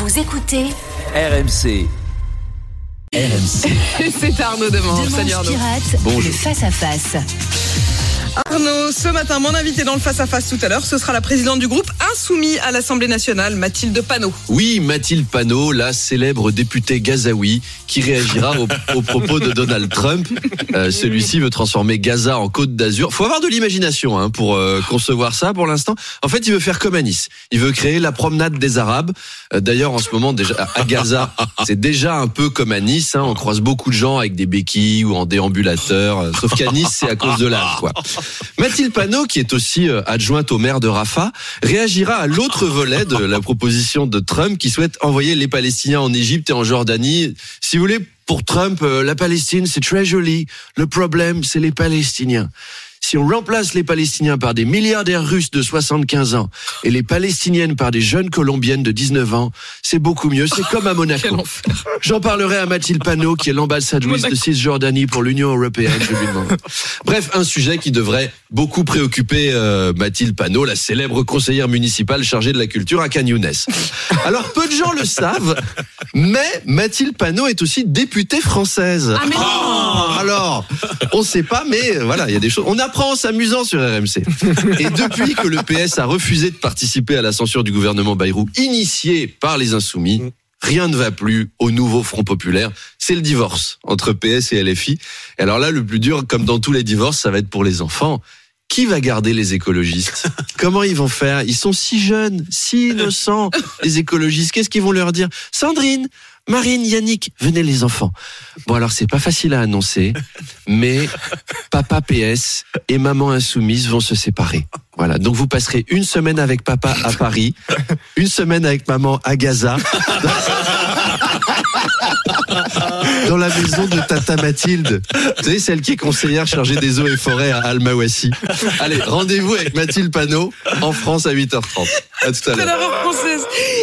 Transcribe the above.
Vous écoutez RMC. C'est Arnaud Demange. Salut Arnaud. Pirate, Bonjour. le face-à-face. Arnaud, ce matin, mon invité dans le face-à-face tout à l'heure, ce sera la présidente du groupe Insoumis à l'Assemblée nationale, Mathilde Panot. Oui, Mathilde Panot, la célèbre députée gazaoui qui réagira au propos de Donald Trump. Celui-ci veut transformer Gaza en Côte d'Azur. Faut avoir de l'imagination pour concevoir ça pour l'instant. En fait, il veut faire comme à Nice. Il veut créer la promenade des Arabes. D'ailleurs, en ce moment, déjà à Gaza, c'est déjà un peu comme à Nice. On croise beaucoup de gens avec des béquilles ou en déambulateur. Sauf qu'à Nice, c'est à cause de l'âge, quoi. Mathilde Panot, qui est aussi adjointe au maire de Rafah, réagira à l'autre volet de la proposition de Trump qui souhaite envoyer les Palestiniens en Égypte et en Jordanie. Si vous voulez, pour Trump, la Palestine, c'est très joli. Le problème, c'est les Palestiniens. Si on remplace les Palestiniens par des milliardaires russes de 75 ans et les Palestiniennes par des jeunes Colombiennes de 19 ans, c'est beaucoup mieux. C'est comme à Monaco. Quel enfer. J'en parlerai à Mathilde Panot, qui est l'ambassadrice de Cisjordanie pour l'Union européenne. Je lui demande. Bref, un sujet qui devrait beaucoup préoccuper Mathilde Panot, la célèbre conseillère municipale chargée de la culture à Cagnounès. Alors, peu de gens le savent, mais Mathilde Panot est aussi députée française. Ah mais non. Alors, on ne sait pas, mais voilà, il y a des choses. On apprend en s'amusant sur RMC. Et depuis que le PS a refusé de participer à la censure du gouvernement Bayrou, initié par les Insoumis, rien ne va plus au nouveau Front Populaire. C'est le divorce entre PS et LFI. Et alors là, le plus dur, comme dans tous les divorces, ça va être pour les enfants. Qui va garder les écologistes ? Comment ils vont faire ? Ils sont si jeunes, si innocents, les écologistes. Qu'est-ce qu'ils vont leur dire ? Sandrine, Marine, Yannick, venez les enfants. Bon, alors c'est pas facile à annoncer, mais papa PS et maman insoumise vont se séparer. Voilà, donc vous passerez une semaine avec papa à Paris, une semaine avec maman à Gaza, dans la maison de Tata Mathilde. Vous savez, celle qui est conseillère chargée des eaux et forêts à Al-Mawassi. Allez, rendez-vous avec Mathilde Panot en France à 8h30. À tout à l'heure. C'est la française.